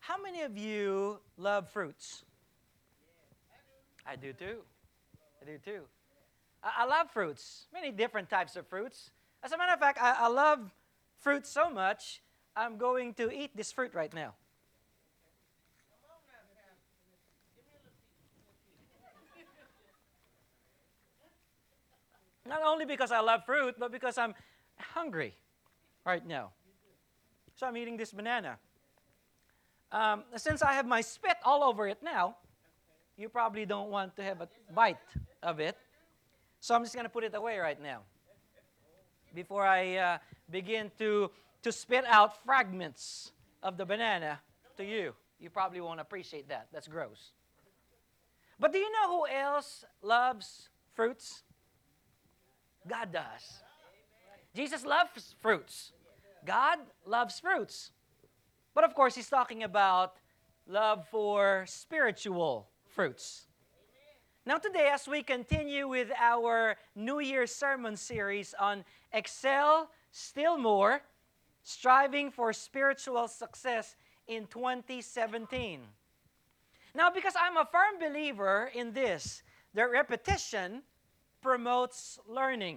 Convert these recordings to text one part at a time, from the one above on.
How many of you love fruits? I do too. I do too. I love fruits, many different types of fruits. As a matter of fact, I love fruit so much, I'm going to eat this fruit right now. Not only because I love fruit, but because I'm hungry right now. So I'm eating this banana. Since I have my spit all over it now, you probably don't want to have a bite of it. So I'm just going to put it away right now before I begin to spit out fragments of the banana to you. You probably won't appreciate that. That's gross. But do you know who else loves fruits? God does. Jesus loves fruits. God loves fruits. But of course, he's talking about love for spiritual fruits. Now today, as we continue with our New Year's sermon series on Excel Still More, striving for spiritual success in 2017. Now, because I'm a firm believer in this, that repetition promotes learning.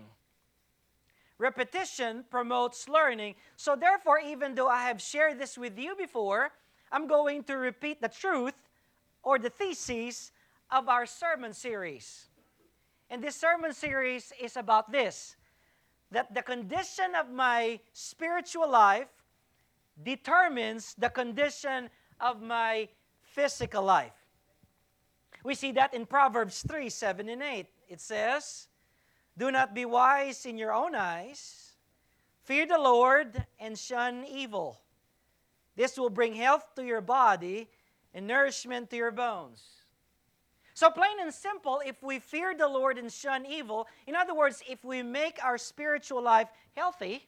Repetition promotes learning. So therefore, even though I have shared this with you before, I'm going to repeat the truth or the thesis of our sermon series. And this sermon series is about this, that the condition of my spiritual life determines the condition of my physical life. We see that in Proverbs 3, 7 and 8. It says, "Do not be wise in your own eyes. Fear the Lord and shun evil. This will bring health to your body and nourishment to your bones." So plain and simple, if we fear the Lord and shun evil, in other words, if we make our spiritual life healthy,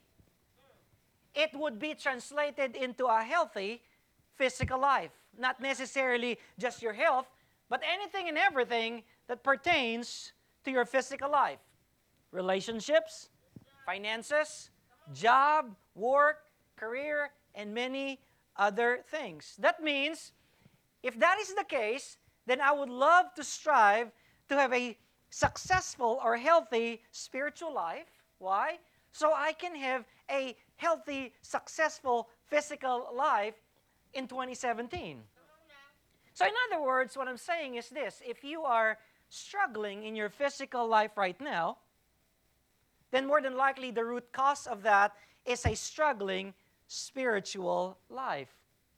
it would be translated into a healthy physical life. Not necessarily just your health, but anything and everything that pertains to your physical life. Relationships, finances, job, work, career, and many other things. That means, if that is the case, then I would love to strive to have a successful or healthy spiritual life. Why? So I can have a healthy, successful physical life in 2017. So in other words, what I'm saying is this: if you are struggling in your physical life right now, then more than likely the root cause of that is a struggling spiritual life.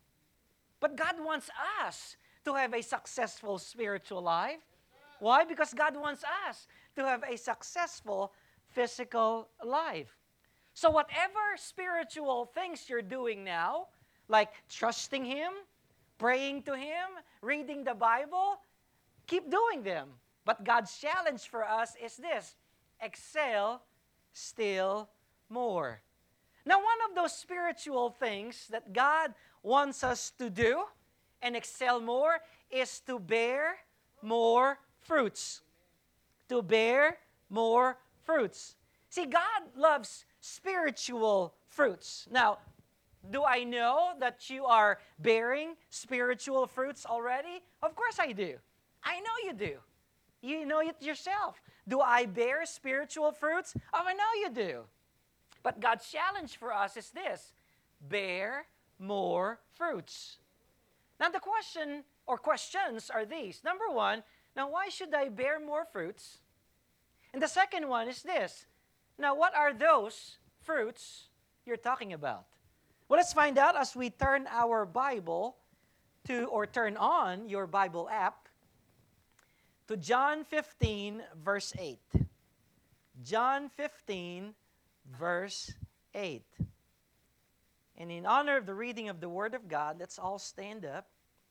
But God wants us to have a successful spiritual life. Why? Because God wants us to have a successful physical life. So whatever spiritual things you're doing now, like trusting Him, praying to Him, reading the Bible, keep doing them. But God's challenge for us is this: excel still more. Now, one of those spiritual things that God wants us to do and excel more is to bear more fruits. To bear more fruits. See, God loves spiritual fruits. Now, do I know that you are bearing spiritual fruits already? Of course I do. I know you do. You know it yourself. Do I bear spiritual fruits? Oh, I know you do. But God's challenge for us is this: bear more fruits. Now the question or questions are these. Number one, now why should I bear more fruits? And the second one is this: now what are those fruits you're talking about? Well, let's find out as we turn our Bible to, or turn on your Bible app to John 15, verse 8. John 15, verse 8. And in honor of the reading of the Word of God, let's all stand up.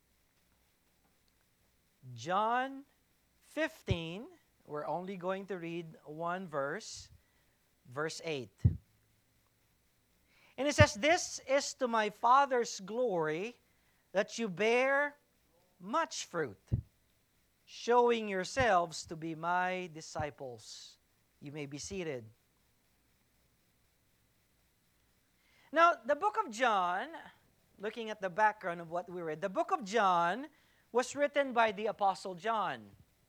John 15, we're only going to read one verse, verse 8. And it says, "This is to my Father's glory, that you bear much fruit, showing yourselves to be my disciples." You may be seated. Now, the book of John looking at the background of what we read, the book of John was written by the Apostle John.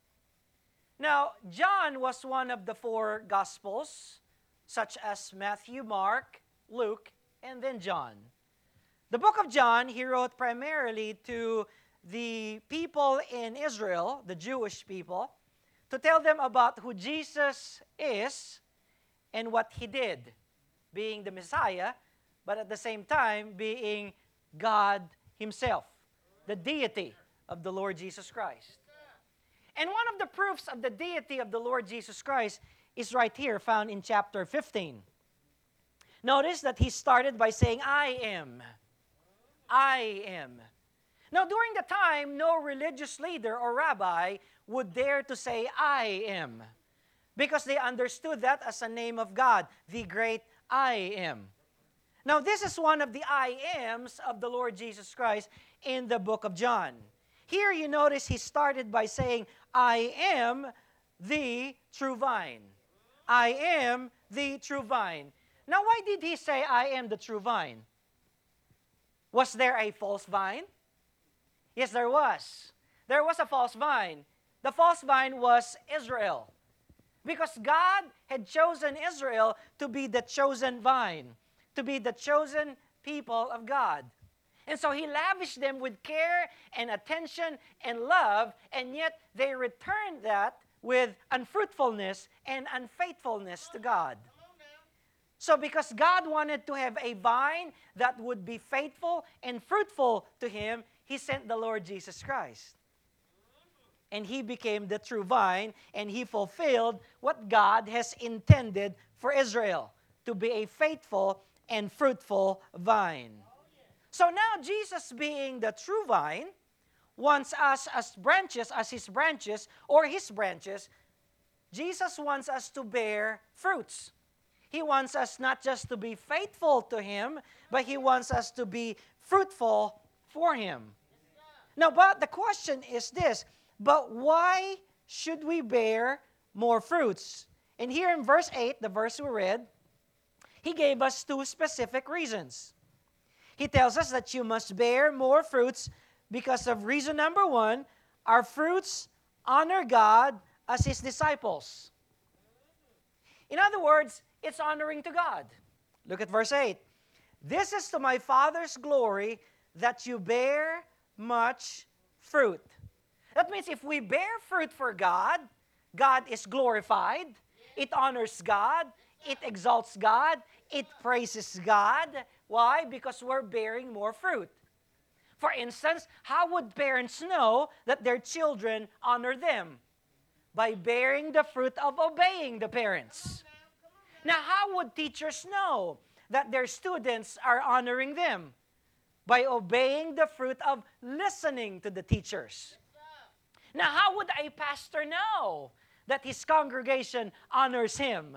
Now, John was one of the four Gospels, such as Matthew, Mark, Luke, and then John. The book of John, he wrote primarily to the people in Israel, the Jewish people, to tell them about who Jesus is and what he did, being the Messiah, but at the same time being God himself, the deity of the Lord Jesus Christ. And one of the proofs of the deity of the Lord Jesus Christ is right here, found in chapter 15. Notice that he started by saying, I am. I am. Now, during the time, no religious leader or rabbi would dare to say, I am, because they understood that as a name of God, the great I am. Now, this is one of the I ams of the Lord Jesus Christ in the book of John. Here you notice he started by saying, I am the true vine. I am the true vine. Now, why did he say, I am the true vine? Was there a false vine? Yes, there was. There was a false vine. The false vine was Israel. Because God had chosen Israel to be the chosen vine, to be the chosen people of God. And so he lavished them with care and attention and love, and yet they returned that with unfruitfulness and unfaithfulness to God. So because God wanted to have a vine that would be faithful and fruitful to him, he sent the Lord Jesus Christ. And he became the true vine, and he fulfilled what God has intended for Israel, to be a faithful and fruitful vine. So now Jesus, being the true vine, wants us as branches, as his branches, or his branches. Jesus wants us to bear fruits. He wants us not just to be faithful to him, but he wants us to be fruitful for him. Now, but the question is this, but why should we bear more fruits? And here in verse 8, the verse we read, he gave us two specific reasons. He tells us that you must bear more fruits because of reason number one, our fruits honor God as his disciples. In other words, it's honoring to God. Look at verse 8. This is to my Father's glory that you bear much fruit. That means if we bear fruit for God, God is glorified. It honors God. It exalts God. It praises God. Why? Because we're bearing more fruit. For instance, how would parents know that their children honor them? By bearing the fruit of obeying the parents. Now, how would teachers know that their students are honoring them? By obeying the fruit of listening to the teachers. Now, how would a pastor know that his congregation honors him?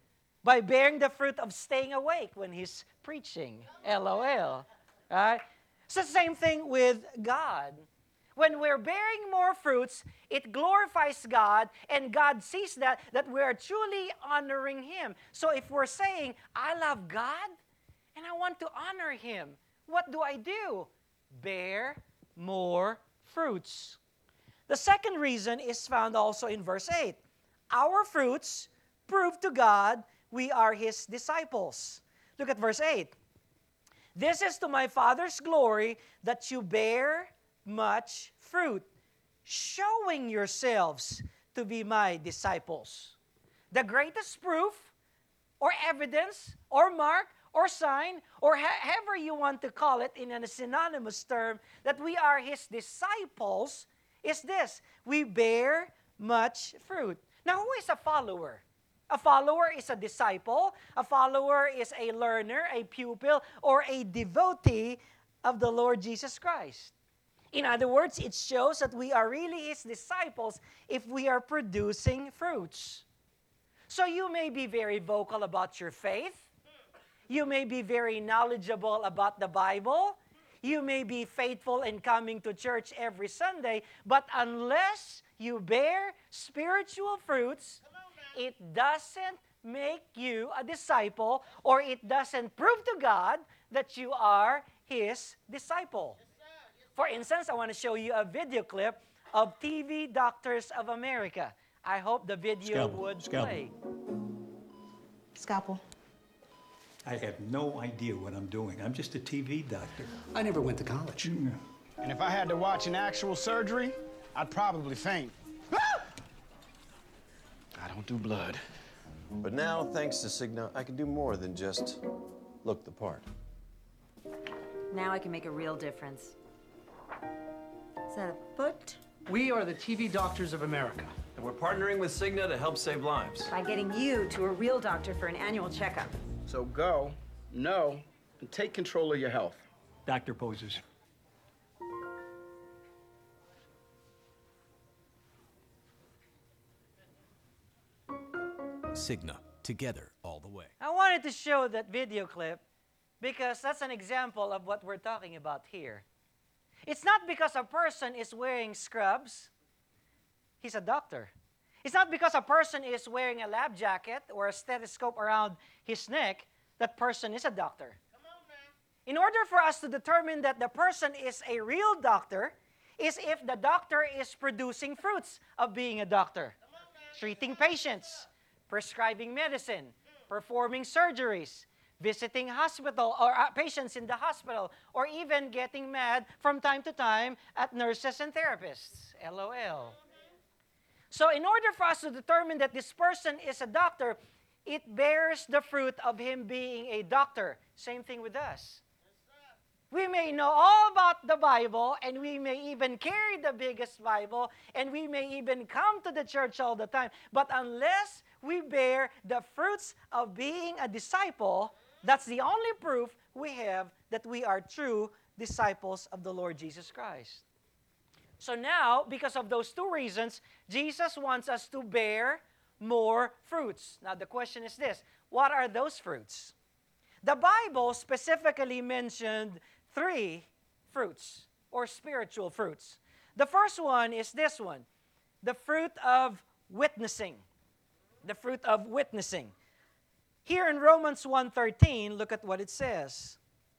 By bearing the fruit of staying awake when he's preaching. LOL. Right? It's the same thing with God. When we're bearing more fruits, it glorifies God, and God sees that we are truly honoring him. So if we're saying, I love God, and I want to honor him, what do I do? Bear more fruits. The second reason is found also in verse 8. Our fruits prove to God we are his disciples. Look at verse 8. This is to my Father's glory that you bear much fruit, showing yourselves to be my disciples. The greatest proof or evidence or mark or sign or however you want to call it in a synonymous term that we are his disciples is this: we bear much fruit. Now, who is a follower? A follower is a disciple. A follower is a learner, a pupil, or a devotee of the Lord Jesus Christ. In other words, it shows that we are really his disciples if we are producing fruits. So you may be very vocal about your faith. You may be very knowledgeable about the Bible. You may be faithful in coming to church every Sunday, but unless you bear spiritual fruits, it doesn't make you a disciple, or it doesn't prove to God that you are his disciple. For instance, I want to show you a video clip of TV Doctors of America. I hope the video would play. Scalpel. I have no idea what I'm doing. I'm just a TV doctor. I never went to college. And if I had to watch an actual surgery, I'd probably faint. I don't do blood. But now, thanks to Cigna, I can do more than just look the part. Now I can make a real difference. Is that a foot? We are the TV Doctors of America. And we're partnering with Cigna to help save lives. By getting you to a real doctor for an annual checkup. So go, know, and take control of your health. Doctor poses. Cigna, together all the way. I wanted to show that video clip because that's an example of what we're talking about here. It's not because a person is wearing scrubs, he's a doctor. It's not because a person is wearing a lab jacket or a stethoscope around his neck, that person is a doctor. In order for us to determine that the person is a real doctor, is if the doctor is producing fruits of being a doctor. Treating patients, prescribing medicine, performing surgeries, visiting hospital or patients in the hospital, or even getting mad from time to time at nurses and therapists. LOL. So in order for us to determine that this person is a doctor, it bears the fruit of him being a doctor. Same thing with us. We may know all about the Bible, and we may even carry the biggest Bible, and we may even come to the church all the time. But unless we bear the fruits of being a disciple, that's the only proof we have that we are true disciples of the Lord Jesus Christ. So now, because of those two reasons, Jesus wants us to bear more fruits. Now the question is this: what are those fruits? The Bible specifically mentioned 3 fruits or spiritual fruits. The first one is this one, the fruit of witnessing. The fruit of witnessing. Here in Romans 1:13, look at what it says.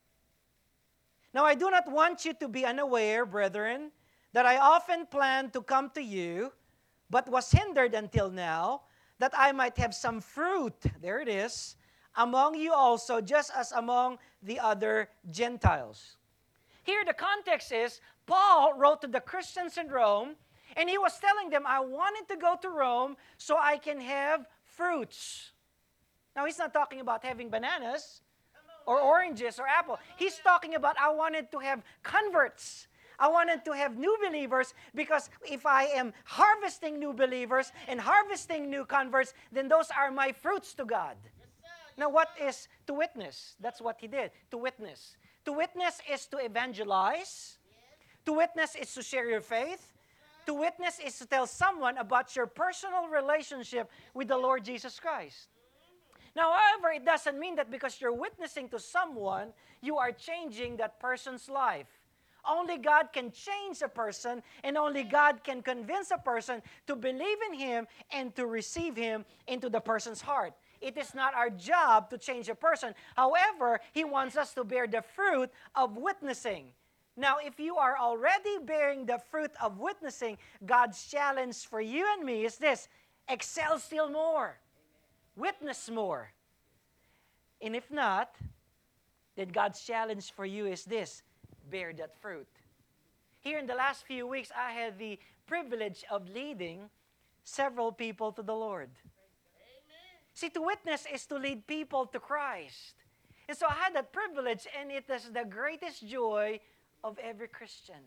Now I do not want you to be unaware, brethren, that I often planned to come to you, but was hindered until now, that I might have some fruit, there it is, among you also, just as among the other Gentiles. Here the context is, Paul wrote to the Christians in Rome, and he was telling them, I wanted to go to Rome so I can have fruits. Now he's not talking about having bananas or oranges or apple. He's talking about I wanted to have converts. I wanted to have new believers, because if I am harvesting new believers and harvesting new converts, then those are my fruits to God. Now, what is to witness? That's what he did, to witness. To witness is to evangelize. To witness is to share your faith. To witness is to tell someone about your personal relationship with the Lord Jesus Christ. Now, however, it doesn't mean that because you're witnessing to someone, you are changing that person's life. Only God can change a person, and only God can convince a person to believe in Him and to receive Him into the person's heart. It is not our job to change a person. However, He wants us to bear the fruit of witnessing. Now, if you are already bearing the fruit of witnessing, God's challenge for you and me is this: excel still more. Witness more. And if not, then God's challenge for you is this: bear that fruit. Here in the last few weeks, I had the privilege of leading several people to the Lord. See, to witness is to lead people to Christ. And so I had that privilege, and it is the greatest joy of every Christian.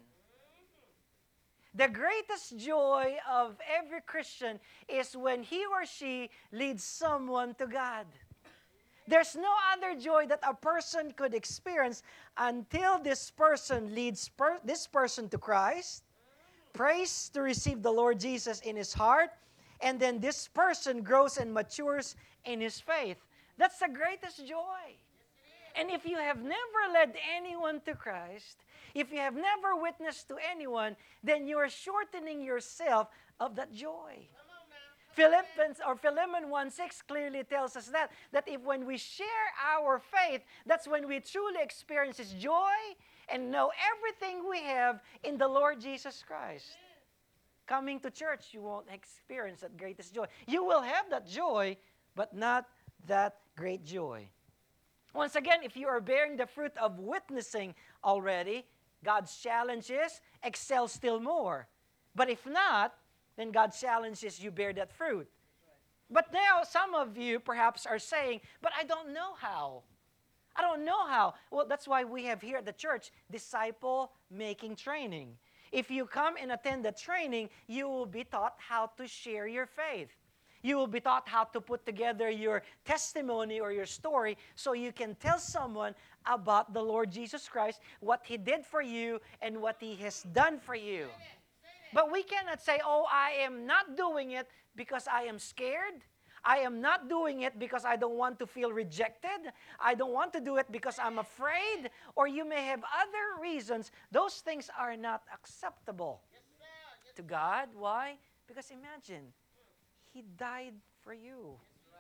The greatest joy of every Christian is when he or she leads someone to God. There's no other joy that a person could experience until this person leads this person to Christ, prays to receive the Lord Jesus in his heart, and then this person grows and matures in his faith. That's the greatest joy. And if you have never led anyone to Christ, if you have never witnessed to anyone, then you are shortening yourself of that joy. Philemon 1:6 clearly tells us that if when we share our faith, that's when we truly experience His joy and know everything we have in the Lord Jesus Christ. Coming to church, you won't experience that greatest joy. You will have that joy, but not that great joy. Once again, if you are bearing the fruit of witnessing already, God's challenge is excel still more. But if not, then God's challenge is you bear that fruit. But now some of you perhaps are saying, but I don't know how. I don't know how. Well, that's why we have here at the church disciple-making training. If you come and attend the training, you will be taught how to share your faith. You will be taught how to put together your testimony or your story so you can tell someone about the Lord Jesus Christ, what He did for you and what He has done for you. But we cannot say, oh, I am not doing it because I am scared. I am not doing it because I don't want to feel rejected. I don't want to do it because I'm afraid. Or you may have other reasons. Those things are not acceptable to God. Why? Because imagine, He died for you.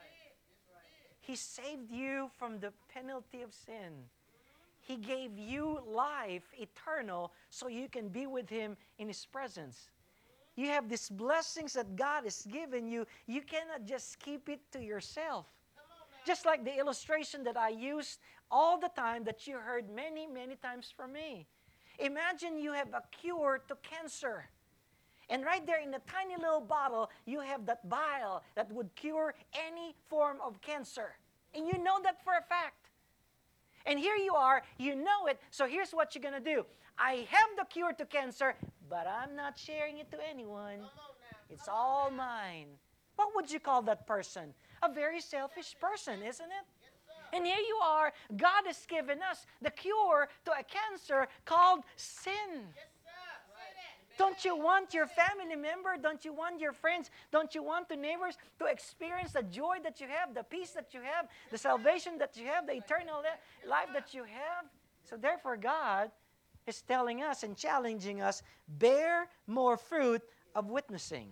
He saved you from the penalty of sin. He gave you life eternal so you can be with Him in His presence. You have these blessings that God has given you. You cannot just keep it to yourself. Just like the illustration that I used all the time that you heard many, many times from me. Imagine you have a cure to cancer. And right there in the tiny little bottle, you have that vial that would cure any form of cancer. And you know that for a fact. And here you are, you know it, so here's what you're going to do. I have the cure to cancer, but I'm not sharing it to anyone. It's all mine. What would you call that person? A very selfish person, isn't it? And here you are, God has given us the cure to a cancer called sin. Don't you want your family member, don't you want your friends, don't you want the neighbors to experience the joy that you have, the peace that you have, the salvation that you have, the eternal life that you have? So therefore God is telling us and challenging us, bear more fruit of witnessing.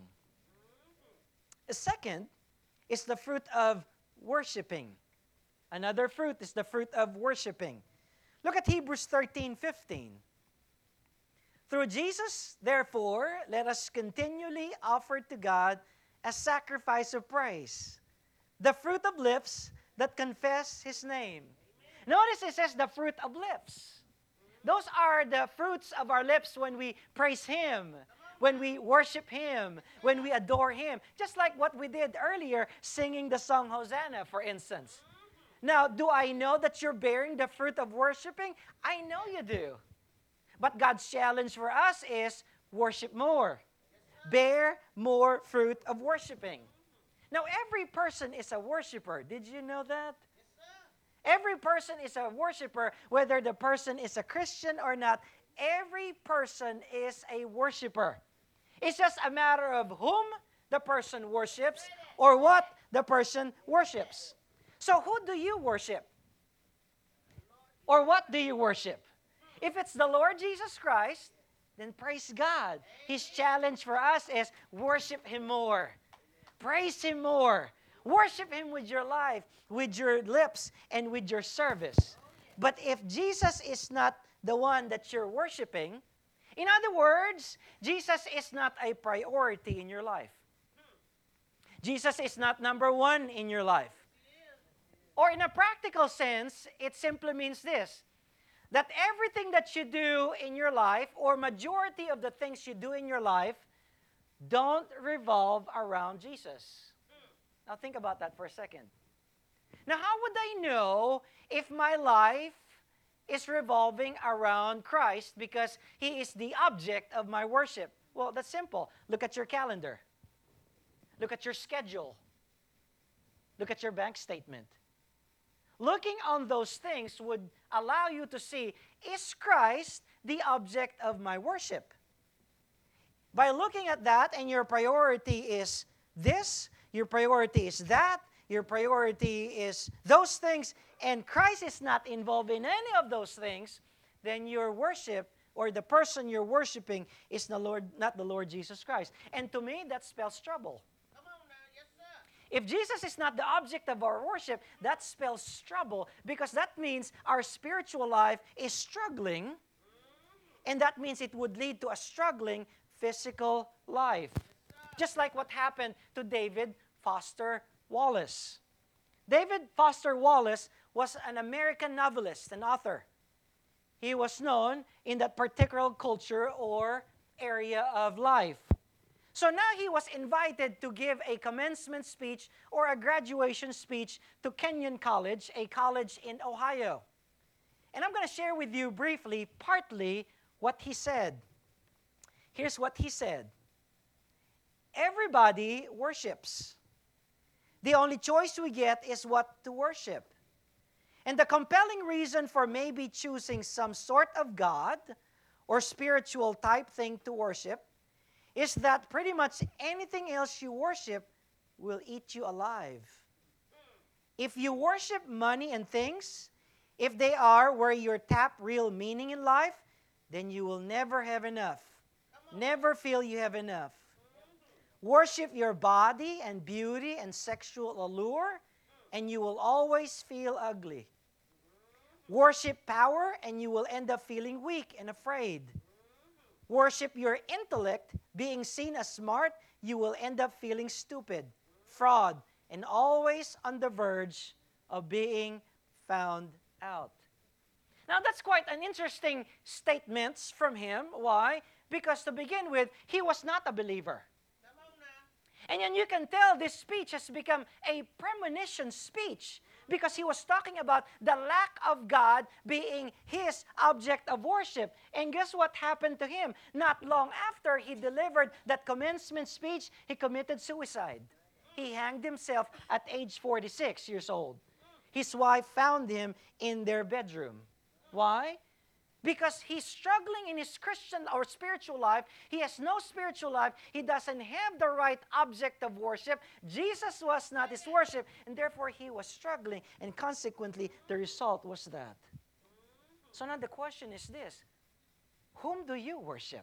The second is the fruit of worshiping. Another fruit is the fruit of worshiping. Look at Hebrews 13:15. Through Jesus, therefore, let us continually offer to God a sacrifice of praise, the fruit of lips that confess His name. Notice it says the fruit of lips. Those are the fruits of our lips when we praise Him, when we worship Him, when we adore Him. Just like what we did earlier, singing the song Hosanna, for instance. Now, do I know that you're bearing the fruit of worshiping? I know you do. But God's challenge for us is worship more. Bear more fruit of worshiping. Now, every person is a worshiper. Did you know that? Every person is a worshiper, whether the person is a Christian or not. Every person is a worshiper. It's just a matter of whom the person worships or what the person worships. So who do you worship? Or what do you worship? If it's the Lord Jesus Christ, then praise God. His challenge for us is worship Him more. Praise Him more. Worship Him with your life, with your lips, and with your service. But if Jesus is not the one that you're worshiping, in other words, Jesus is not a priority in your life. Jesus is not number one in your life. Or in a practical sense, it simply means this, that everything that you do in your life, or majority of the things you do in your life, don't revolve around Jesus. Now think about that for a second. Now how would I know if my life is revolving around Christ because He is the object of my worship? Well, that's simple. Look at your calendar. Look at your schedule. Look at your bank statement. Looking on those things would allow you to see, is Christ the object of my worship? By looking at that, and your priority is this, your priority is that, your priority is those things, and Christ is not involved in any of those things, then your worship or the person you're worshiping is not the Lord Jesus Christ. And to me, that spells trouble. If Jesus is not the object of our worship, that spells trouble, because that means our spiritual life is struggling, and that means it would lead to a struggling physical life. Just like what happened to David Foster Wallace. David Foster Wallace was an American novelist and author. He was known in that particular culture or area of life. So now he was invited to give a commencement speech or a graduation speech to Kenyon College, a college in Ohio. And I'm going to share with you briefly, partly, what he said. Here's what he said. Everybody worships. The only choice we get is what to worship. And the compelling reason for maybe choosing some sort of God or spiritual type thing to worship is that pretty much anything else you worship will eat you alive. If you worship money and things, if they are where you tap real meaning in life, then you will never have enough. Never feel you have enough. Worship your body and beauty and sexual allure, and you will always feel ugly. Worship power, and you will end up feeling weak and afraid. Worship your intellect, being seen as smart, you will end up feeling stupid, fraud, and always on the verge of being found out. Now, that's quite an interesting statement from him. Why? Because to begin with, he was not a believer. And then you can tell this speech has become a premonition speech because he was talking about the lack of God being his object of worship. And guess what happened to him? Not long after he delivered that commencement speech, he committed suicide. He hanged himself at age 46 years old. His wife found him in their bedroom. Why? Because he's struggling in his Christian or spiritual life. He has no spiritual life. He doesn't have the right object of worship. Jesus was not his worship, and therefore he was struggling, and consequently the result was that. So now the question is this: whom do you worship?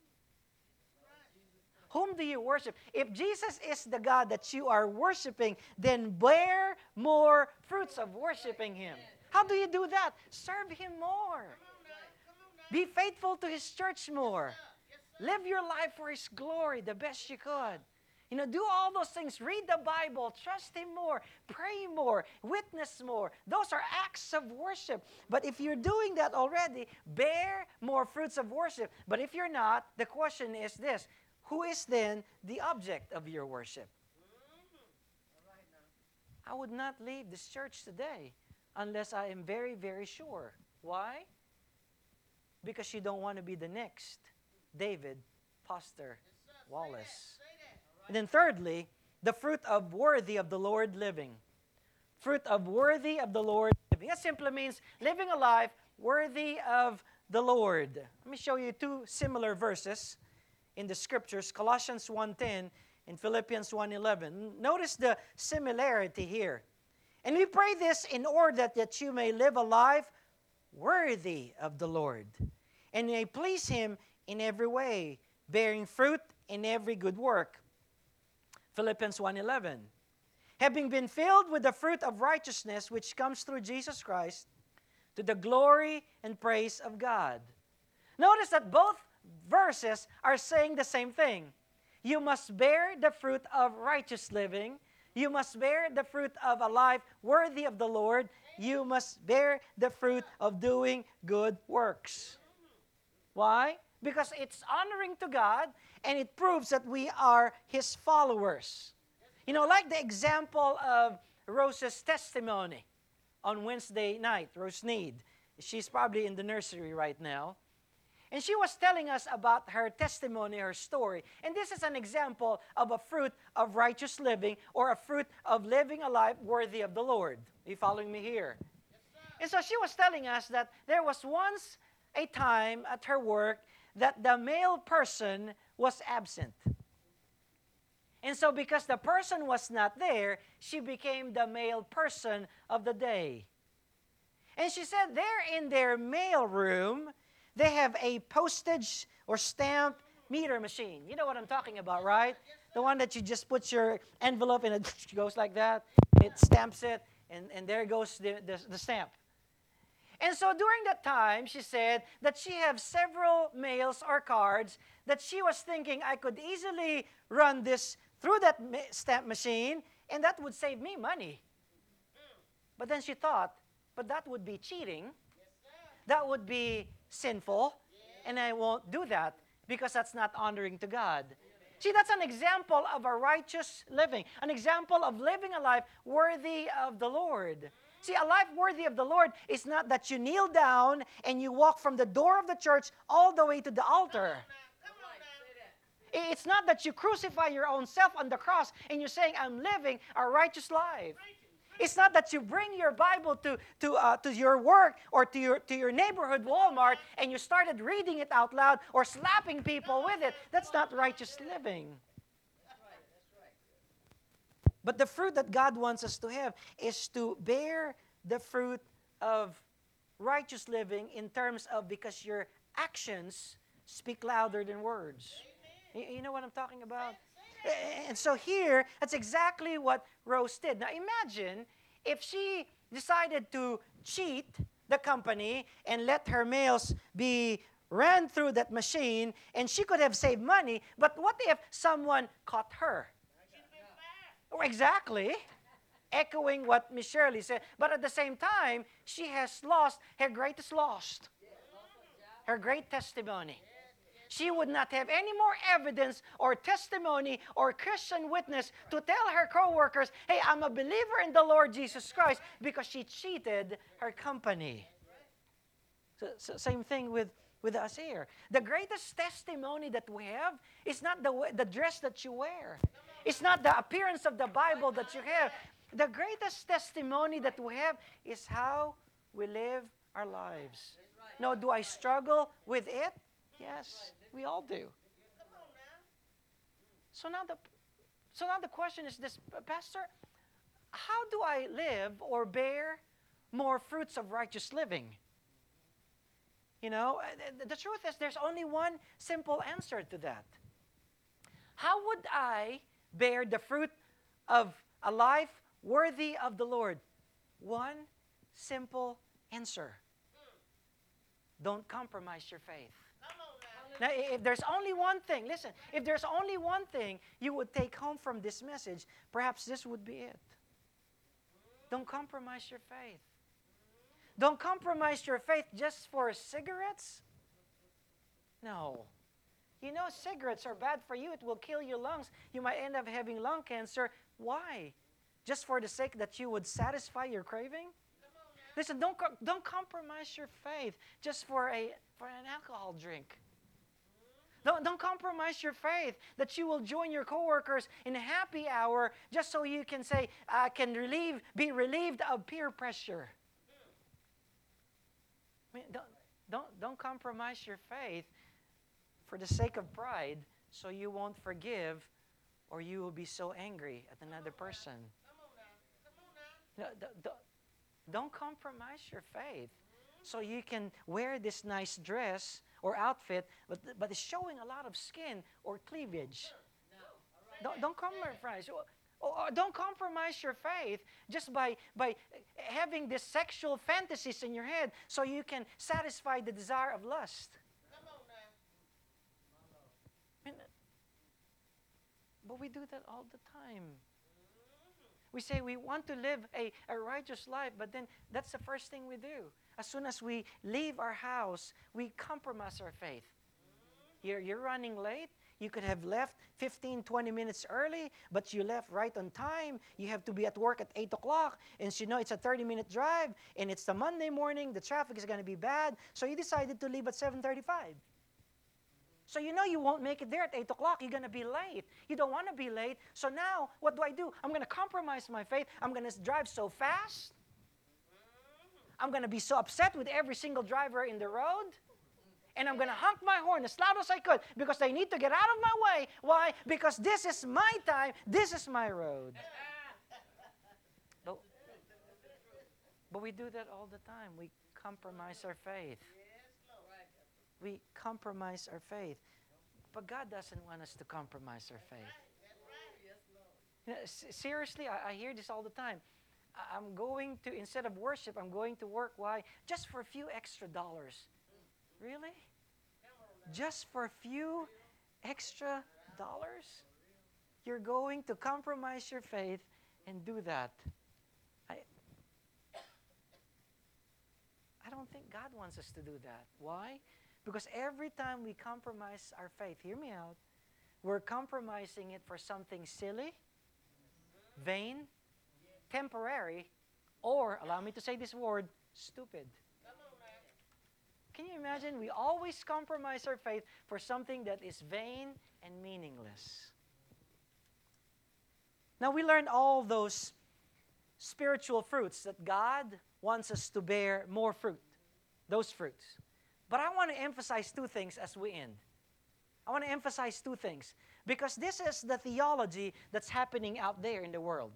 Whom do you worship? If Jesus is the God that you are worshiping, then bear more fruits of worshiping him. How do you do that? Serve him more. Be faithful to his church more. Live your life for his glory the best you could. Do all those things. Read the Bible. Trust him more. Pray more. Witness more. Those are acts of worship. But if you're doing that already, bear more fruits of worship. But if you're not, the question is this: who is then the object of your worship? I would not leave this church today unless I am very, very sure. Why? Because you don't want to be the next David Foster Wallace. And then thirdly, the fruit of worthy of the Lord living. Fruit of worthy of the Lord living. That simply means living a life worthy of the Lord. Let me show you two similar verses in the scriptures, Colossians 1:10 and Philippians 1:11. Notice the similarity here. And we pray this in order that you may live a life worthy of the Lord, and may please him in every way, bearing fruit in every good work. Philippians 1:11. Having been filled with the fruit of righteousness which comes through Jesus Christ, to the glory and praise of God. Notice that both verses are saying the same thing. You must bear the fruit of righteous living. You must bear the fruit of a life worthy of the Lord. You must bear the fruit of doing good works. Why? Because it's honoring to God, and it proves that we are his followers. Like the example of Rose's testimony on Wednesday night, Rose Need. She's probably in the nursery right now. And she was telling us about her testimony, her story. And this is an example of a fruit of righteous living, or a fruit of living a life worthy of the Lord. Are you following me here? And so she was telling us that there was once a time at her work that the male person was absent. And so because the person was not there, she became the male person of the day. And she said there in their mail room, they have a postage or stamp meter machine. You know what I'm talking about, right? The one that you just put your envelope and it goes like that. It stamps it, and there goes the stamp. And so during that time, she said that she had several mails or cards that she was thinking I could easily run this through that stamp machine, and that would save me money. But then she thought, but that would be cheating. That would be sinful, and I won't do that because that's not honoring to God. See, that's an example of a righteous living, an example of living a life worthy of the Lord. See, a life worthy of the Lord is not that you kneel down and you walk from the door of the church all the way to the altar. It's not that you crucify your own self on the cross and you're saying, I'm living a righteous life. It's not that you bring your Bible to your work or to your neighborhood Walmart and you started reading it out loud or slapping people with it. That's not righteous living. But the fruit that God wants us to have is to bear the fruit of righteous living in terms of because your actions speak louder than words. You know what I'm talking about? And so here, that's exactly what Rose did. Now imagine if she decided to cheat the company and let her mails be ran through that machine, and she could have saved money, but what if someone caught her? Exactly. Echoing what Miss Shirley said. But at the same time, she has lost her greatest loss. Her great testimony. She would not have any more evidence or testimony or Christian witness to tell her co-workers, hey, I'm a believer in the Lord Jesus Christ, because she cheated her company. So same thing with us here. The greatest testimony that we have is not the dress that you wear. It's not the appearance of the Bible that you have. The greatest testimony that we have is how we live our lives. Now, do I struggle with it? Yes, we all do. So now the question is this, Pastor, how do I live or bear more fruits of righteous living? You know, the truth is there's only one simple answer to that. How would I bear the fruit of a life worthy of the Lord? One simple answer. Don't compromise your faith. Now, if there's only one thing, listen, if there's only one thing you would take home from this message, perhaps this would be it. Don't compromise your faith. Don't compromise your faith just for cigarettes. No. You know, cigarettes are bad for you. It will kill your lungs. You might end up having lung cancer. Why? Just for the sake that you would satisfy your craving? Listen, don't compromise your faith just for an alcohol drink. Don't compromise your faith that you will join your coworkers in a happy hour just so you can say, I can be relieved of peer pressure. I mean, don't compromise your faith for the sake of pride so you won't forgive or you will be so angry at another person. Don't compromise your faith so you can wear this nice dress or outfit, but it's showing a lot of skin or cleavage. Don't compromise. Or don't compromise your faith just by having these sexual fantasies in your head so you can satisfy the desire of lust. I mean, but we do that all the time. We say we want to live a righteous life, but then that's the first thing we do. As soon as we leave our house, we compromise our faith. You're running late. You could have left 15, 20 minutes early, but you left right on time. You have to be at work at 8 o'clock, and you know it's a 30-minute drive, and it's the Monday morning. The traffic is going to be bad, so you decided to leave at 7:35. So you know you won't make it there at 8 o'clock. You're going to be late. You don't want to be late. So now, what do? I'm going to compromise my faith. I'm going to drive so fast. I'm going to be so upset with every single driver in the road. And I'm going to honk my horn as loud as I could because they need to get out of my way. Why? Because this is my time. This is my road. But we do that all the time. We compromise our faith. We compromise our faith. But God doesn't want us to compromise our faith. Seriously, I hear this all the time. I'm going to, instead of worship, I'm going to work. Why? Just for a few extra dollars. Really? Just for a few extra dollars? You're going to compromise your faith and do that. I don't think God wants us to do that. Why? Because every time we compromise our faith, hear me out, we're compromising it for something silly, vain, temporary, or, allow me to say this word, stupid. Can you imagine? We always compromise our faith for something that is vain and meaningless. Now, we learned all those spiritual fruits that God wants us to bear more fruit, those fruits. But I want to emphasize two things as we end. I want to emphasize two things because this is the theology that's happening out there in the world.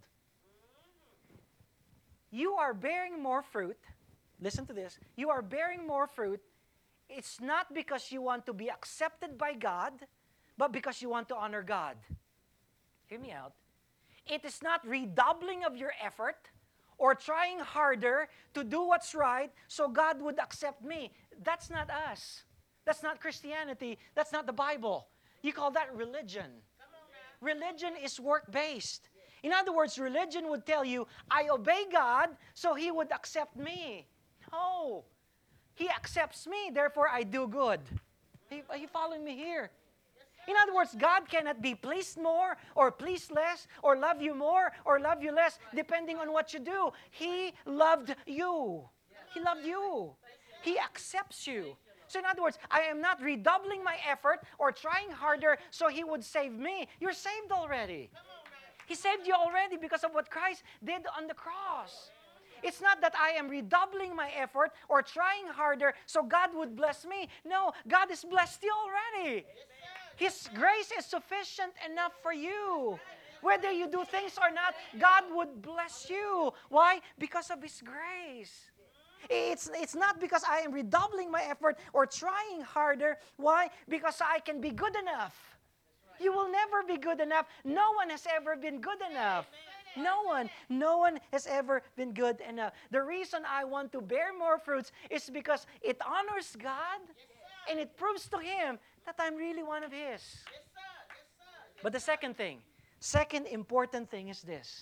You are bearing more fruit. Listen to this. You are bearing more fruit. It's not because you want to be accepted by God, but because you want to honor God. Hear me out. It is not redoubling of your effort or trying harder to do what's right so God would accept me. That's not us. That's not Christianity. That's not the Bible. You call that religion. Religion is work-based. In other words, religion would tell you, I obey God so He would accept me. No. He accepts me, therefore I do good. Are you following me here? In other words, God cannot be pleased more or pleased less or love you more or love you less depending on what you do. He loved you. He loved you. He accepts you. So in other words, I am not redoubling my effort or trying harder so He would save me. You're saved already. He saved you already because of what Christ did on the cross. It's not that I am redoubling my effort or trying harder so God would bless me. No, God has blessed you already. His grace is sufficient enough for you. Whether you do things or not, God would bless you. Why? Because of His grace. It's not because I am redoubling my effort or trying harder. Why? Because I can be good enough. You will never be good enough. No one has ever been good enough. No one has ever been good enough. The reason I want to bear more fruits is because it honors God and it proves to Him that I'm really one of His. But the second important thing is this.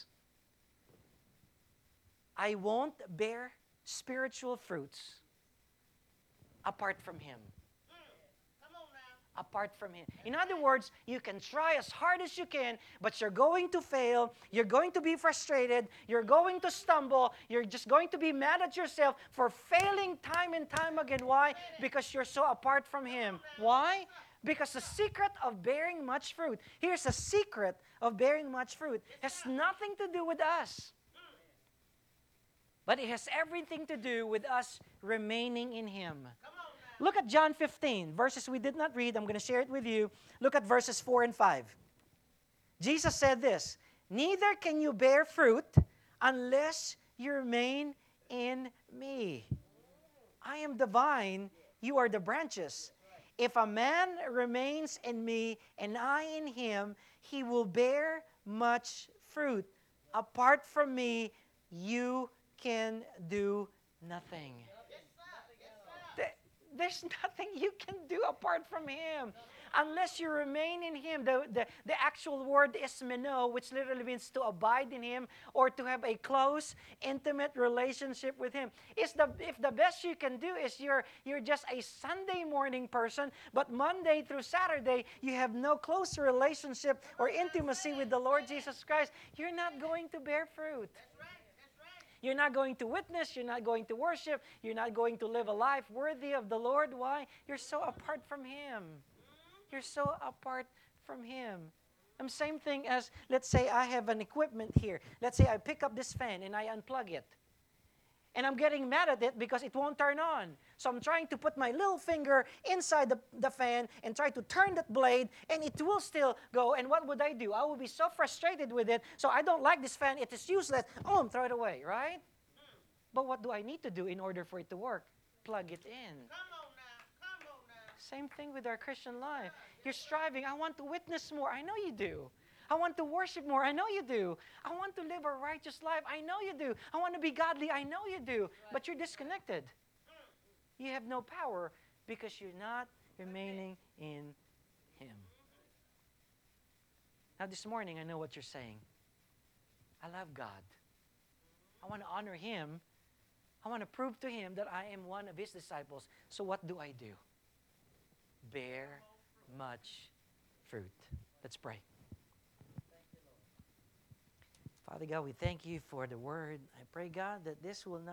I won't bear spiritual fruits apart from Him. Apart from Him. In other words, you can try as hard as you can, but you're going to fail. You're going to be frustrated. You're going to stumble. You're just going to be mad at yourself for failing time and time again. Why? Because you're so apart from Him. Why? Because the secret of bearing much fruit, here's the secret of bearing much fruit, has nothing to do with us. But it has everything to do with us remaining in Him. Look at John 15, verses we did not read. I'm going to share it with you. Look at verses 4 and 5. Jesus said this, neither can you bear fruit unless you remain in me. I am the vine, you are the branches. If a man remains in me and I in him, he will bear much fruit. Apart from me, you can do nothing. There's nothing you can do apart from Him unless you remain in Him. The actual word is meno, which literally means to abide in Him or to have a close, intimate relationship with Him. If the best you can do is you're just a Sunday morning person, but Monday through Saturday you have no close relationship or intimacy with the Lord Jesus Christ, you're not going to bear fruit. You're not going to witness, you're not going to worship, you're not going to live a life worthy of the Lord. Why? You're so apart from Him. You're so apart from Him. Same thing as, let's say I have an equipment here. Let's say I pick up this fan and I unplug it. And I'm getting mad at it because it won't turn on. So I'm trying to put my little finger inside the fan and try to turn that blade and it will still go. And what would I do? I would be so frustrated with it. So I don't like this fan. It is useless. Oh, throw it away, right? But what do I need to do in order for it to work? Plug it in. Come on now. Same thing with our Christian life. You're striving. I want to witness more. I know you do. I want to worship more. I know you do. I want to live a righteous life. I know you do. I want to be godly. I know you do. But you're disconnected. You have no power because you're not remaining in Him. Now, this morning, I know what you're saying. I love God. I want to honor Him. I want to prove to Him that I am one of His disciples. So what do? Bear much fruit. Let's pray. Father God, we thank you for the word. I pray, God, that this will not